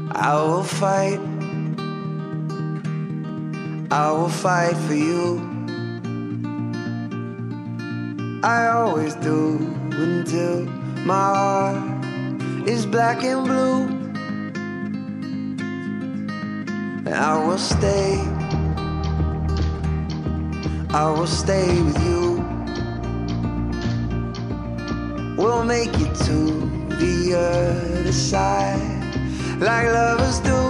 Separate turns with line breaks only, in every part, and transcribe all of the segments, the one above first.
I will fight, I will fight for you. I always do until my heart is black and blue. And I will stay with you. We'll make it to the other side like lovers do.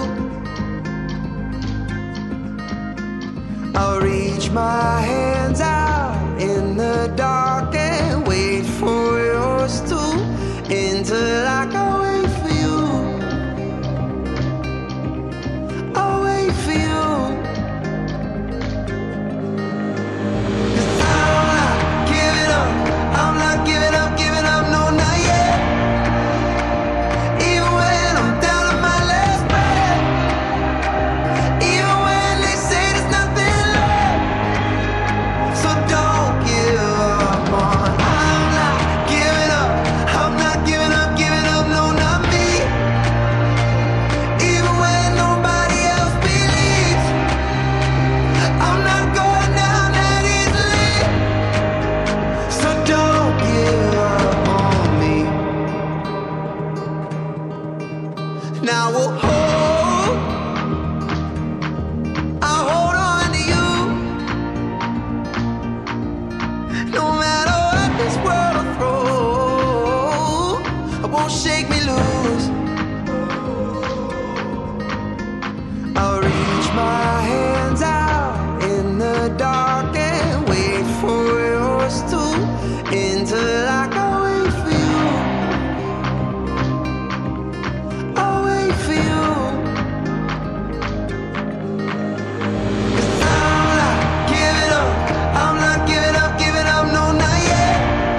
I'll reach my hands out in the dark and wait for yours to, until I can wait for you. I'll wait for you. 'Cause I'm not giving up, I'm not giving up, no, not yet. Even when I'm down to my last breath, even when they say there's nothing left, so don't give up on. I'm not giving up, I'm not giving up, no, not me. Even when nobody else believes, I'm not going down that easily, so don't give up on me. Now I'll hold on to you. No matter what this world will throw, it won't shake me loose. I'll reach my hands out in the dark and wait for yours to, until I can wait for you. I'll wait for you. 'Cause I'm not giving up, I'm not giving up, no, not yet.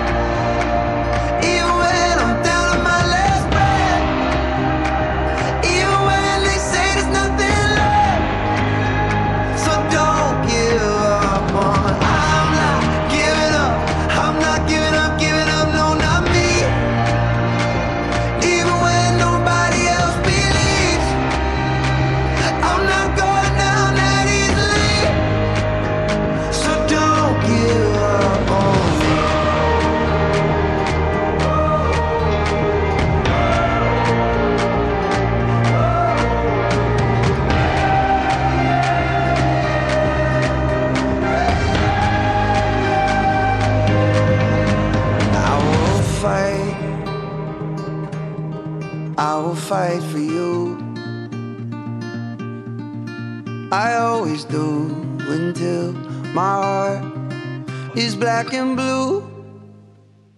Even when I'm down to my last breath, even when they say there's nothing left, so don't give up on. I'm not giving up, I'm not giving up, no, not me. Even when nobody else believes, I'm not going down that easily, so don't give up on me. I will fight for you. I always do until my heart is black and blue.